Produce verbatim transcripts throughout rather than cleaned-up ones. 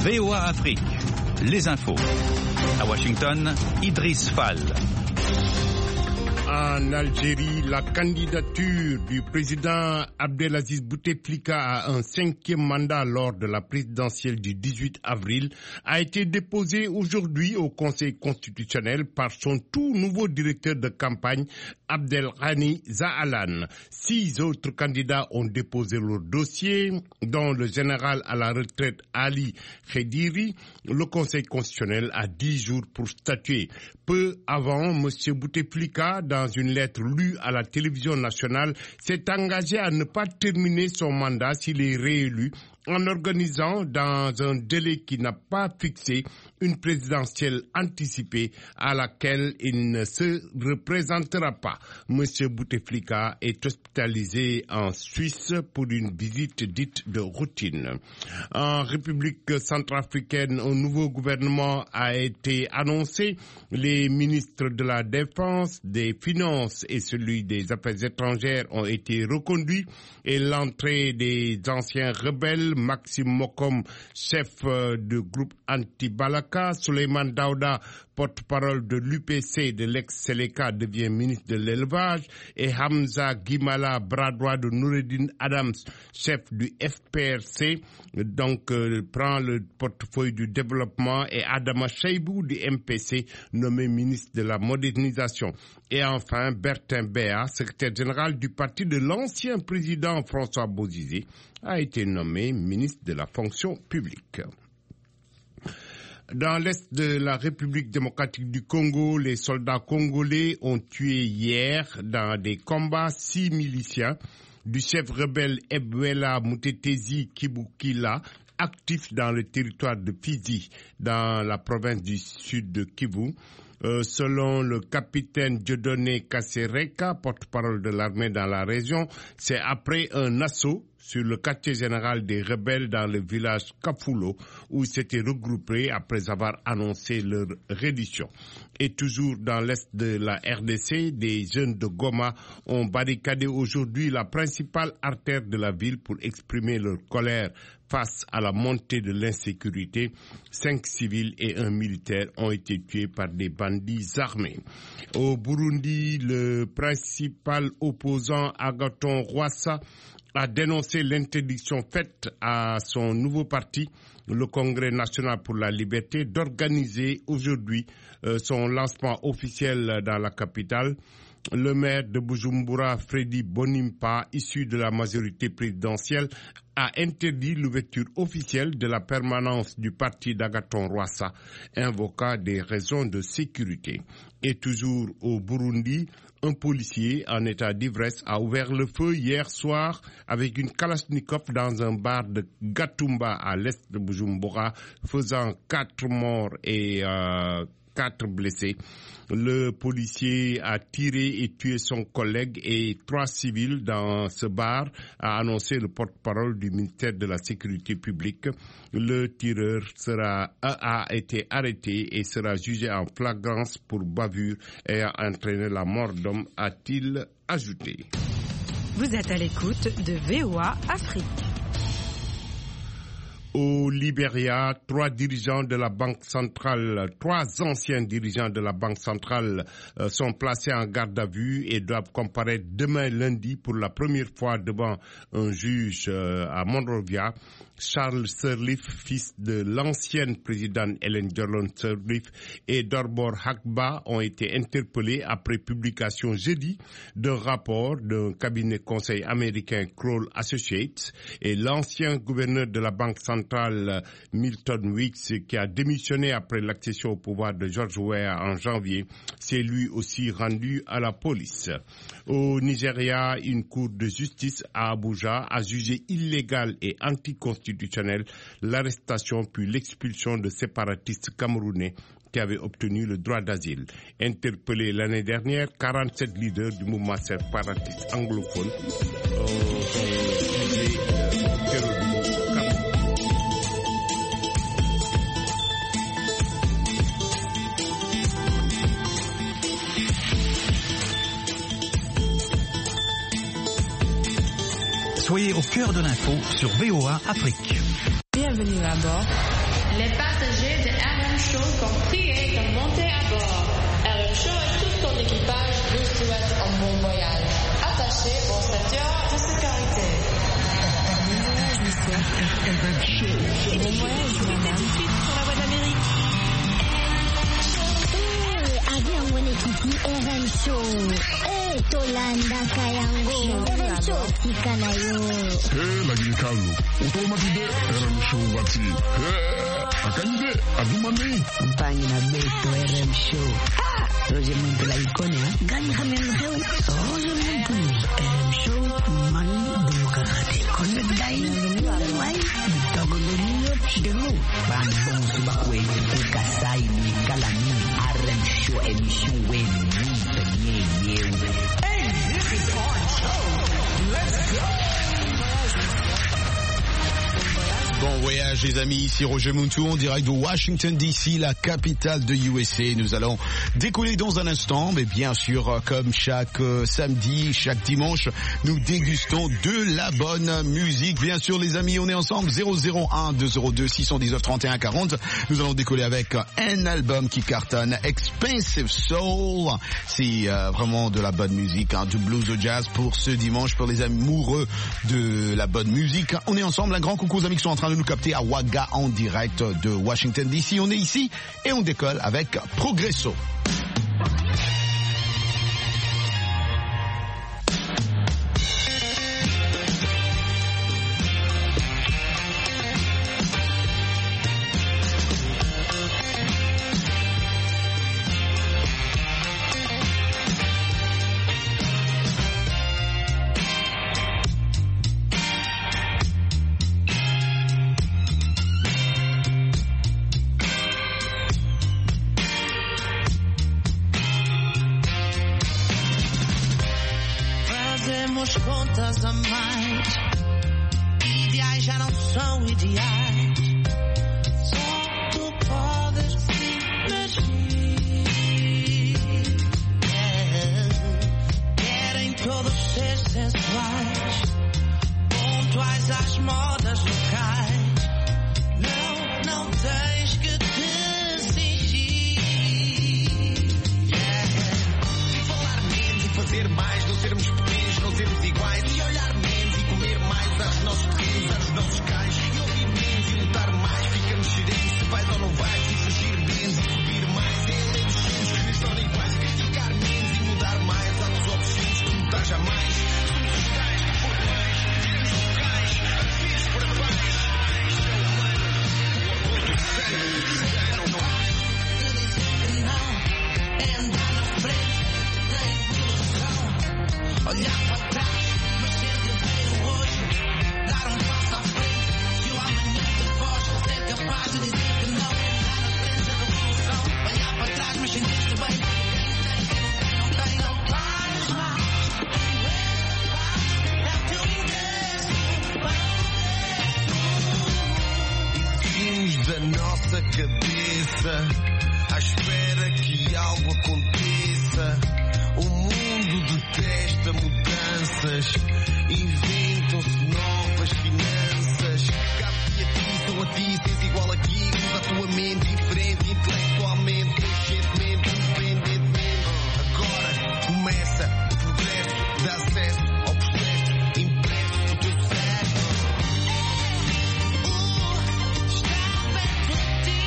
V O A Afrique, les infos. À Washington, Idriss Fall. En Algérie, la candidature du président Abdelaziz Bouteflika à un cinquième mandat lors de la présidentielle du dix-huit avril a été déposée aujourd'hui au Conseil constitutionnel par son tout nouveau directeur de campagne, Abdelghani Zaalan. Six autres candidats ont déposé leur dossier, dont le général à la retraite Ali Khediri. Le Conseil constitutionnel a dix jours pour statuer. Peu avant, M. Bouteflika, dans une lettre lue à la télévision nationale, s'est engagé à ne pas terminer son mandat s'il est réélu, en organisant dans un délai qui n'a pas fixé une présidentielle anticipée à laquelle il ne se représentera pas. Monsieur Bouteflika est hospitalisé en Suisse pour une visite dite de routine. En République centrafricaine, un nouveau gouvernement a été annoncé. Les ministres de la Défense, des Finances et celui des Affaires étrangères ont été reconduits et l'entrée des anciens rebelles, Maxime Mokom, chef du groupe anti-Balaka, Souleymane Daouda, porte-parole de l'U P C de l'ex-Seleka, devient ministre de l'élevage, et Hamza Guimala, bras droit de Noureddin Adams, chef du F P R C, donc euh, prend le portefeuille du développement, et Adama Cheibou du M P C, nommé ministre de la modernisation. Et enfin, Bertin Béa, secrétaire général du parti de l'ancien président François Bozizé, a été nommé ministre de la fonction publique. Dans l'est de la République démocratique du Congo, les soldats congolais ont tué hier dans des combats six miliciens du chef rebelle Ebwela Mutetezi Kibukila, actif dans le territoire de Fizi, dans la province du sud de Kivu. Euh, selon le capitaine Dieudonné Kassereka, porte-parole de l'armée dans la région, c'est après un assaut sur le quartier général des rebelles dans le village Kafulo, où ils s'étaient regroupés après avoir annoncé leur reddition. Et toujours dans l'est de la R D C, des jeunes de Goma ont barricadé aujourd'hui la principale artère de la ville pour exprimer leur colère face à la montée de l'insécurité. Cinq civils et un militaire ont été tués par des bandits armés. Au Burundi, le principal opposant Agathon Rwasa a dénoncé l'interdiction faite à son nouveau parti, le Congrès national pour la liberté, d'organiser aujourd'hui euh, son lancement officiel dans la capitale. Le maire de Bujumbura, Freddy Bonimpa, issu de la majorité présidentielle, a interdit l'ouverture officielle de la permanence du parti d'Agathon Rwasa, invoquant des raisons de sécurité. Et toujours au Burundi, un policier en état d'ivresse a ouvert le feu hier soir avec une Kalachnikov dans un bar de Gatumba à l'est de Bujumbura, faisant quatre morts et euh, quatre blessés. Le policier a tiré et tué son collègue et trois civils dans ce bar, a annoncé le porte-parole du ministère de la Sécurité publique. Le tireur sera, a été arrêté et sera jugé en flagrance pour bavure ayant entraîné la mort d'homme, a-t-il ajouté. Vous êtes à l'écoute de V O A Afrique. Au Libéria, trois dirigeants de la Banque centrale, trois anciens dirigeants de la Banque centrale euh, sont placés en garde à vue et doivent comparaître demain lundi pour la première fois devant un juge euh, à Monrovia. Charles Sirleaf, fils de l'ancienne présidente Ellen Johnson Sirleaf, et Dorbor Hakba ont été interpellés après publication jeudi d'un rapport d'un cabinet conseil américain Kroll Associates, et l'ancien gouverneur de la Banque centrale Milton Weeks, qui a démissionné après l'accession au pouvoir de George Weah en janvier, s'est lui aussi rendu à la police. Au Nigeria, une cour de justice à Abuja a jugé illégal et anticonstitutionnel l'arrestation puis l'expulsion de séparatistes camerounais qui avaient obtenu le droit d'asile. Interpellés l'année dernière, quarante-sept leaders du mouvement séparatiste anglophone euh, sont jugés de terrorisme au Cameroun. Soyez au cœur de l'info sur V O A Afrique. Bienvenue à bord. les passagers de R M Show sont priés de monter à bord. R M Show et tout son équipage vous souhaitent un bon voyage. Attachez vos ceintures de sécurité. Bon voyage, madame. Tout de suite sur la voie d'Amérique. Avion mwenyekiti R M Show. Eh, Tolanda Kayango. R M Show tika na yo. Eh, lagi kalu. Utomatude R M Show wati. Eh, akanyide adumani. Mpangi na beto R M Show. Ah, Roger Muntu la ikone ha. Gani hamelu heu. Roger Muntu. R M Show mani dumukakate. Konne dai. Wai. Mitago loniyo chidemu. Bambong subakwe. Kasai ni kalani. R M Show émission win. Hey, this is our show. Let's go. Bon voyage les amis, ici Roger Muntu en direct de Washington D C, la capitale de U S A. Nous allons décoller dans un instant, mais bien sûr comme chaque euh, samedi, chaque dimanche, nous dégustons de la bonne musique. Bien sûr les amis, on est ensemble, zéro zéro un deux zéro deux six un neuf trente et un quarante. Nous allons décoller avec un album qui cartonne, Expensive Soul. C'est euh, vraiment de la bonne musique, hein, du blues au jazz pour ce dimanche, pour les amoureux de la bonne musique. On est ensemble, un grand coucou aux amis qui sont en train de nous capter à Wagga en direct de Washington D C. On est ici et on décolle avec Progresso. Fazemos contas a mais. Ideais já não são ideais. Só tu podes imagir. Yeah. Querem todos ser sensuais, pontuais às modas locais. Não, não tens que te fingir. Yeah. E falar menos e fazer mais, não sermos pequenos, não sermos iguais. E olhar menos e comer mais aos nossos pequenos, aos nossos cães. E ouvir menos e lutar mais. Ficamos serenos se vais ou não vais. E fugir menos e subir mais. E além dos sonhos que nos tornam iguais. Criticar menos e mudar mais. Há dos obscenos que mudar jamais. Somos os cães que foram mais. Sermos os cães, a vez para paz. Isto é humano. O orgulho do sangue. Não, não. Eu disse que não. É andar na frente. Tem ilusão. Olhar para trás, mas sempre ver o hoje. Dar um passo à frente. Se o amanhã te foge, ser capaz de dizer que não. Andar na frente da revolução. Olhar para trás, mas sentir-te bem. Quem tem, quem não tem, não tem, não faz mais. É o teu ingresso. Existimos da nossa cabeça, à espera que algo aconteça. O mundo detesta mudanças, inventam-se novas finanças. Cabe-te a ti, são a ti, sens igual aqui. Usa a tua mente diferente, intelectualmente, conscientemente, independentemente. Agora começa o progresso, dá acesso ao processo, impresso no teu cérebro. Está perto de ti.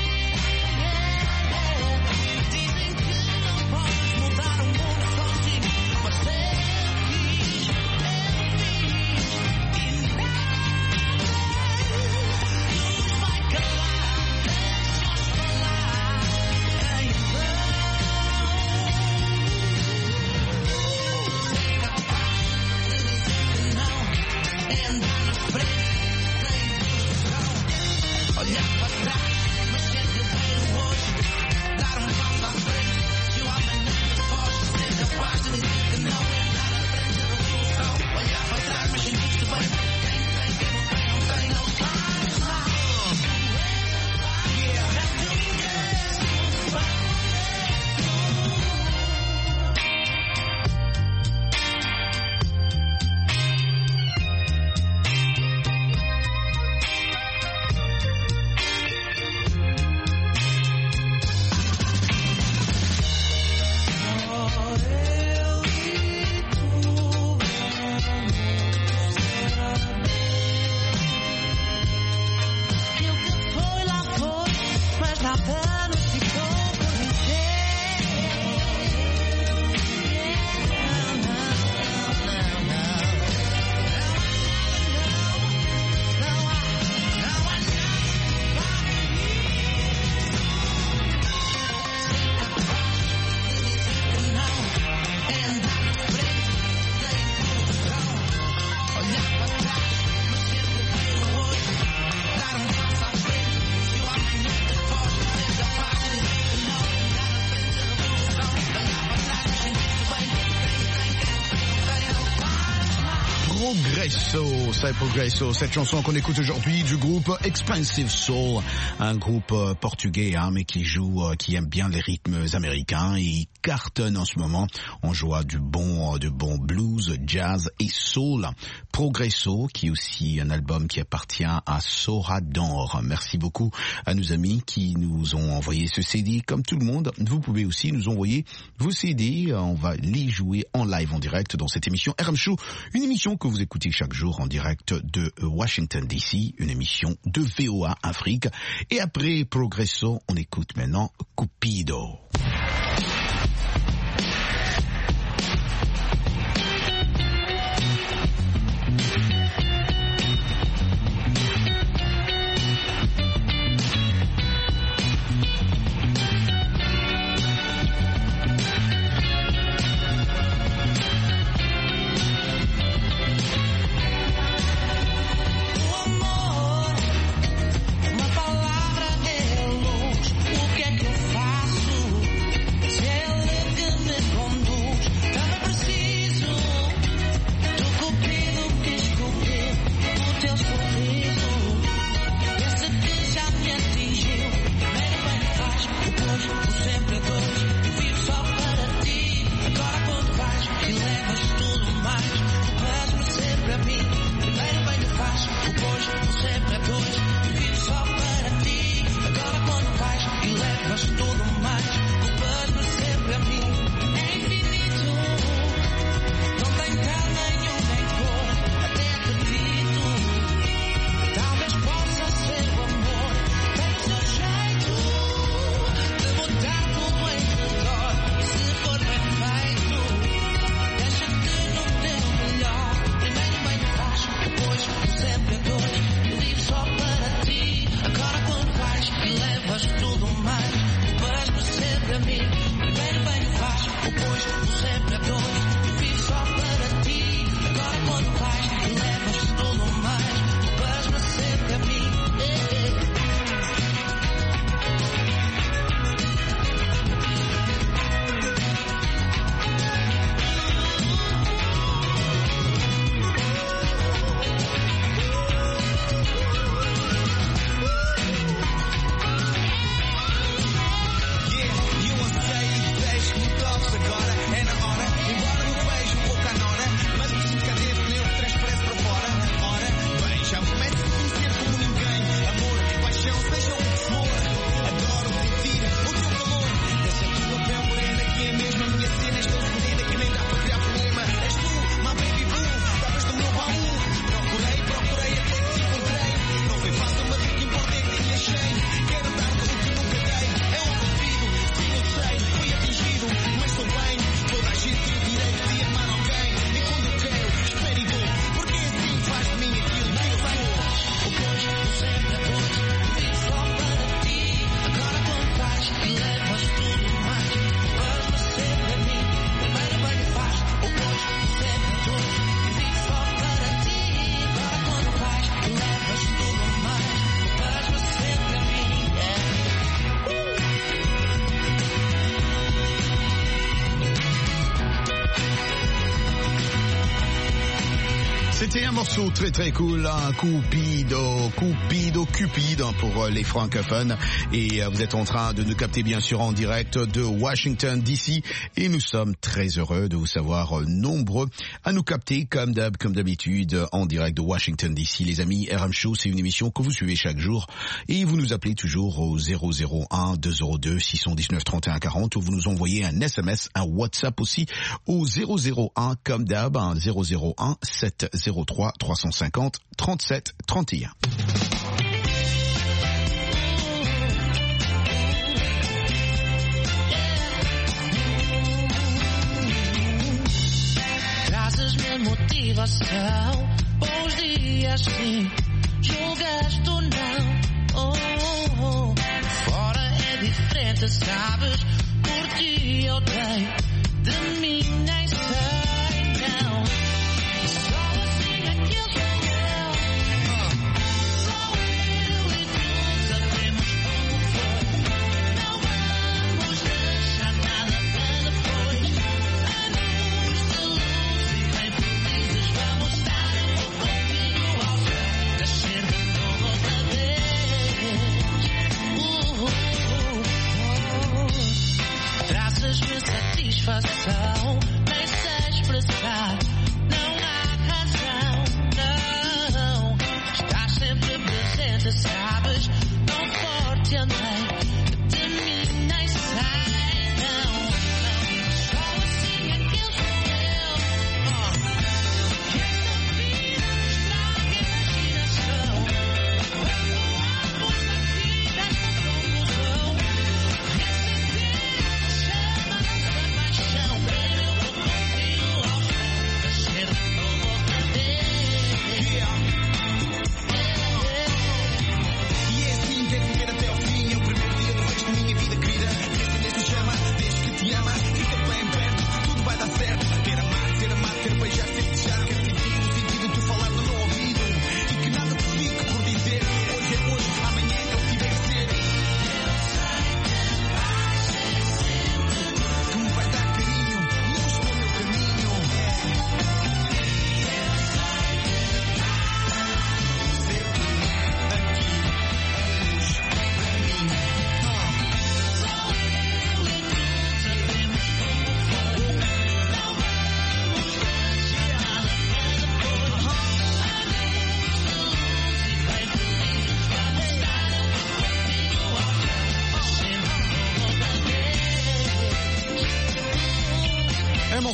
Dizem que não podes mudar o mundo sozinho, mas eu quis, eu quis, e nada nos vai calar, deixa-os falar, em vão. Ser capaz de dizer que não, é andar na frente, tem ilusão, olhar para trás, mas sempre ver o hoje, dar um passo à frente. Se o amanhã te foge, ser capaz de dizer que não, é andar na frente da revolução. Olhar para trás, mas sentir-te bem. Quem tem, quem não tem, não tem, não faz mal. Yeah, é o teu ingresso. Progresso, c'est Progresso, cette chanson qu'on écoute aujourd'hui du groupe Expensive Soul, un groupe euh, portugais hein, mais qui joue, euh, qui aime bien les rythmes américains et il cartonne en ce moment. On joue à du bon, du bon blues, jazz et soul. Progresso, qui est aussi un album qui appartient à Sorador. Merci beaucoup à nos amis qui nous ont envoyé ce C D. Comme tout le monde, vous pouvez aussi nous envoyer vos C D. On va les jouer en live, en direct dans cette émission R M Show, une émission que vous écoutez chaque jour en direct de Washington D C, une émission de V O A Afrique. Et après Progresso, on écoute maintenant Cupido. C'était un morceau très très cool, hein, Cupido, Cupido, Cupid pour les francophones. Et vous êtes en train de nous capter bien sûr en direct de Washington D C. Et nous sommes très heureux de vous savoir nombreux à nous capter comme d'hab, comme d'habitude en direct de Washington D C. Les amis, R M Show, c'est une émission que vous suivez chaque jour. Et vous nous appelez toujours au zéro zéro un deux zéro deux six un neuf trente et un quarante ou vous nous envoyez un S M S, un WhatsApp aussi au zéro zéro un comme d'hab, un zéro zéro un sept zéro trois trois cent cinquante trente-sept trente et un. Trazes-me motivação, bons dias sim, julgaste ou não, oh, oh, oh. Fora é diferente, sabes, por ti eu dei, de mim nem sei, não.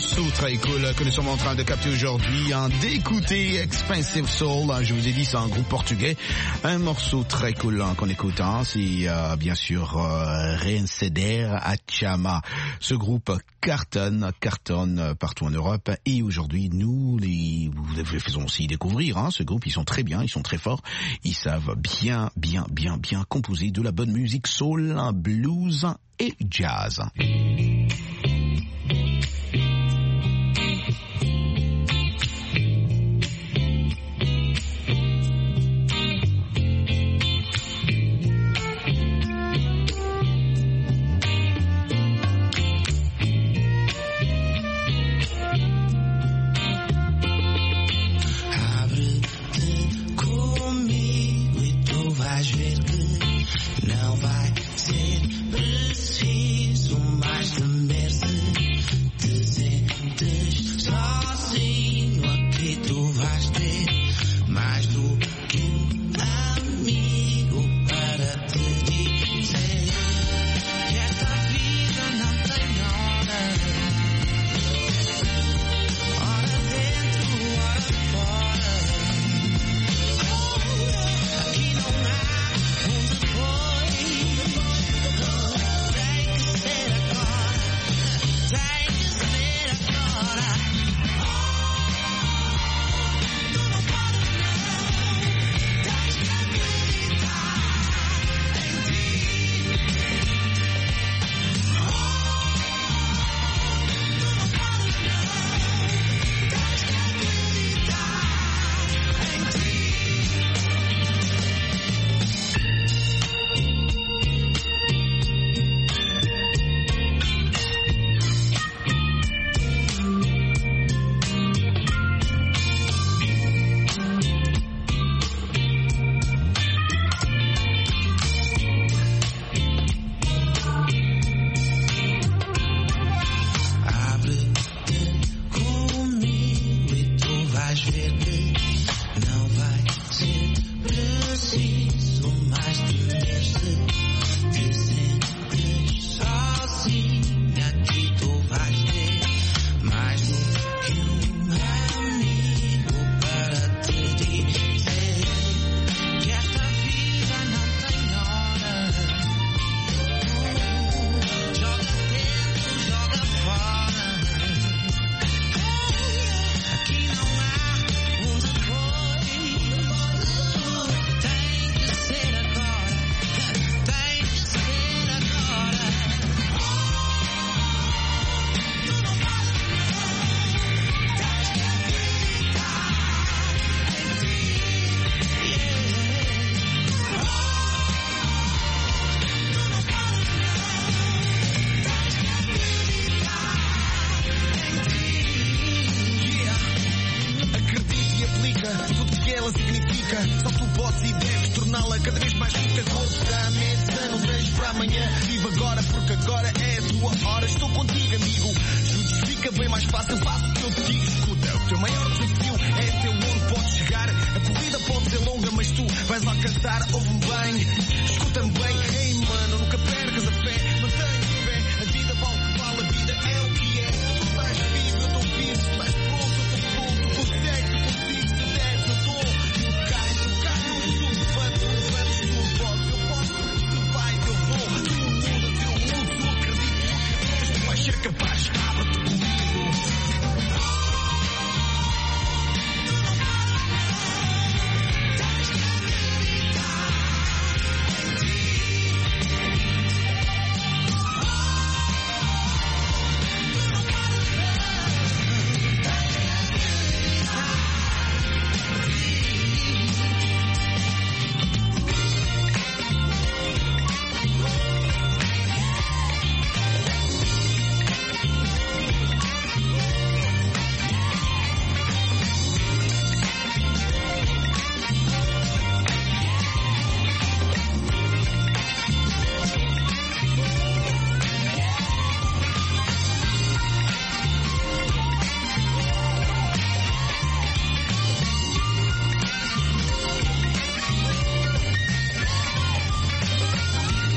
morceau très cool que nous sommes en train de capter aujourd'hui, hein, d'écouter Expensive Soul, hein, je vous ai dit c'est un groupe portugais, un morceau très cool hein, qu'on écoute, hein, c'est euh, bien sûr euh, Reinceder a Chama. Ce groupe cartonne, cartonne partout en Europe et aujourd'hui nous les, vous les faisons aussi découvrir, hein, ce groupe, ils sont très bien, ils sont très forts, ils savent bien, bien, bien, bien composer de la bonne musique soul, blues et jazz.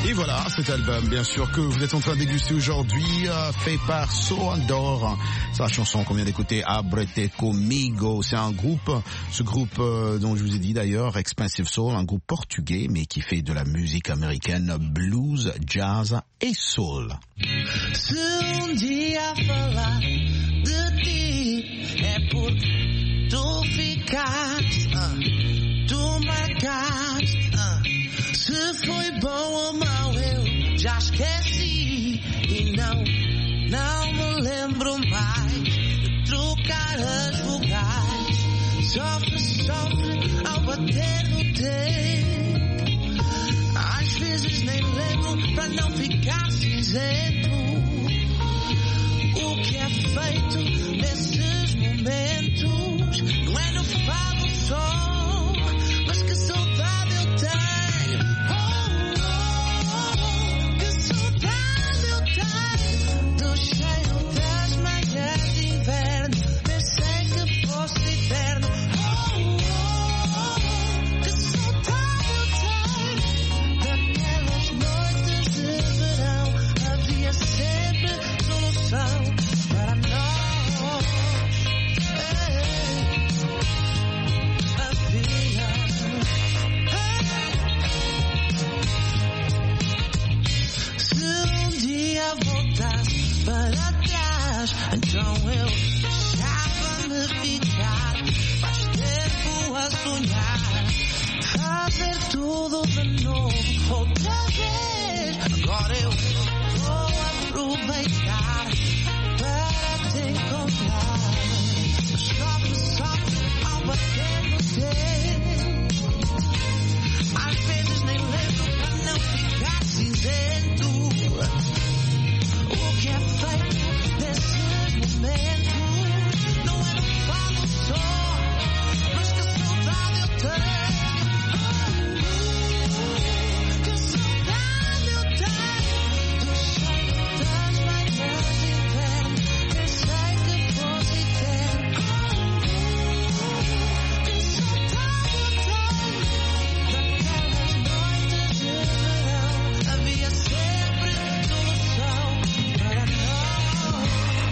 Et voilà, cet album, bien sûr, que vous êtes en train de déguster aujourd'hui, euh, fait par Soandor. C'est la chanson qu'on vient d'écouter, Abrete Comigo. C'est un groupe, ce groupe euh, dont je vous ai dit d'ailleurs, Expensive Soul, un groupe portugais, mais qui fait de la musique américaine, blues, jazz et soul. Se um dia falar de ti é porque tu ficaste, uh, tu marcaste, uh, se foi bom ou mau eu já esqueci e não, não me lembro mais de trocar as vogais. Sofre, sofre ao bater no tempo, às vezes nem lembro para não ficar cinzento. O que é feito nesses momentos não é no fado só, mas que saudade eu tenho. Oh, oh, que saudade eu tenho do cheiro das manhãs de inverno. Pensei que fosse eterno. Oh, oh, que saudade eu tenho daquelas noites de verão. Havia sempre solução para nós. Havia. Se um dia voltasse para trás, então eu deixava-me ficar mais tempo a sonhar, fazer tudo de novo outra vez. Agora eu vou aproveitar para te encontrar. Sofre, sofre ao bater no tempo, às vezes nem lembro para não ficar cinzento. O que é feito nesses momentos não é no falo só, mas que saudade eu tenho. Que saudade eu tenho do cheiro das manhãs de inverno. Pensei que fosse eterno. Que saudade eu tenho daquelas noites de verão. Havia sempre solução para nós.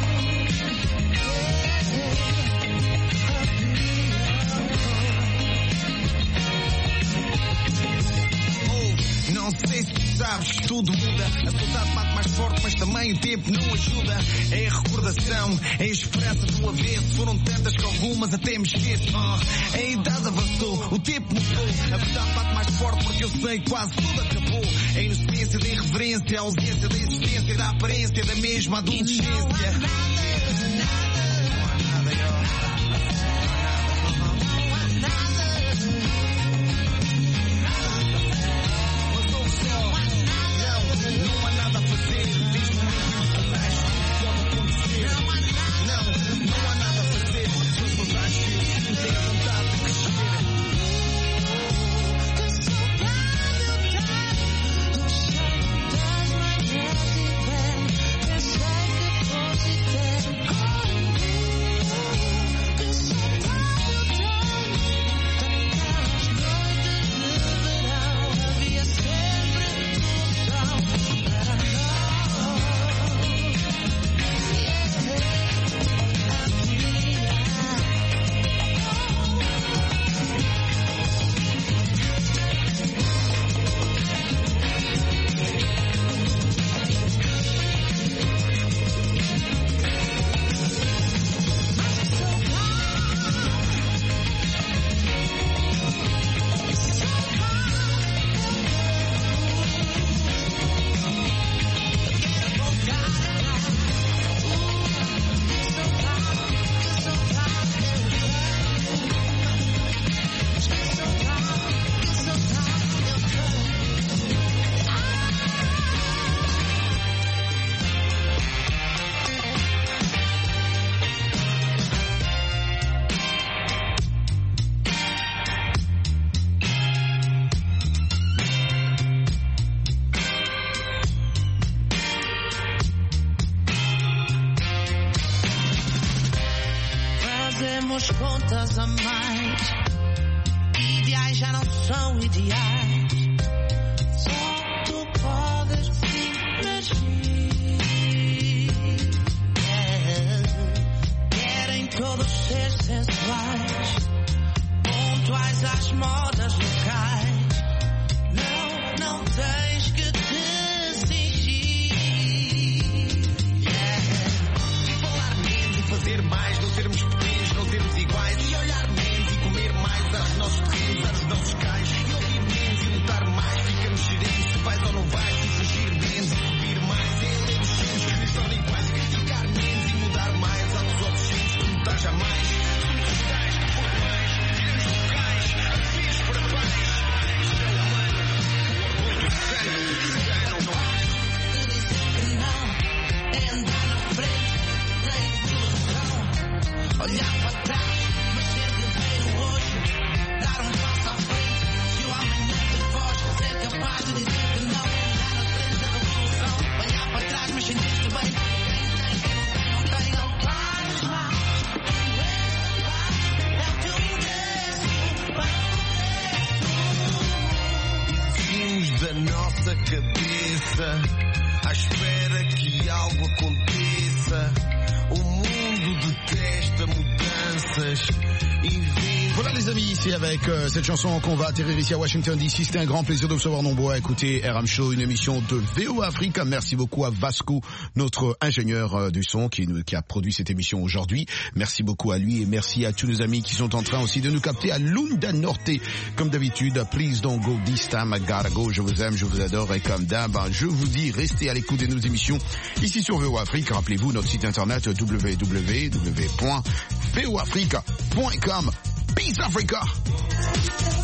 Oh, não sei se tu sabes, tudo muda. A saudade bate mais forte, mas também o tempo não ajuda. É a recordação, é a esperança do avesso. Foram tantas que algumas até me esqueço. Oh, a idade avançou, o tempo mudou. A verdade bate mais forte porque eu sei que quase tudo acabou. A inocência da irreverência, a ausência da existência, da aparência da mesma adolescência. Não há nada a fazer, diz-me o resto pode acontecer. Não, não há nada a fazer, são saudades que não têm vontade de crescer. Que saudade eu tenho do cheiro das manhãs de inverno. Pensei que fosse eterno. Que saudade eu tenho daquelas noites de verão. Havia sempre solução para nós. Fazemos contas a mais. Ideais já não são ideais. Só tu podes cabeça, à espera que algo aconteça. O mundo detesta mudanças. Voilà les amis, c'est avec euh, cette chanson qu'on va atterrir ici à Washington D C. C'était un grand plaisir de vous savoir nombreux à écouter R M Show, une émission de V O Africa. Merci beaucoup à Vasco, notre ingénieur euh, du son qui, qui a produit cette émission aujourd'hui. Merci beaucoup à lui et merci à tous nos amis qui sont en train aussi de nous capter à Lunda Norte. Comme d'habitude, please don't go this time, I gotta go. Je vous aime, je vous adore et comme d'hab, je vous dis, restez à l'écoute de nos émissions ici sur V O Africa. Rappelez-vous notre site internet w w w point v o africa point com. Peace Africa!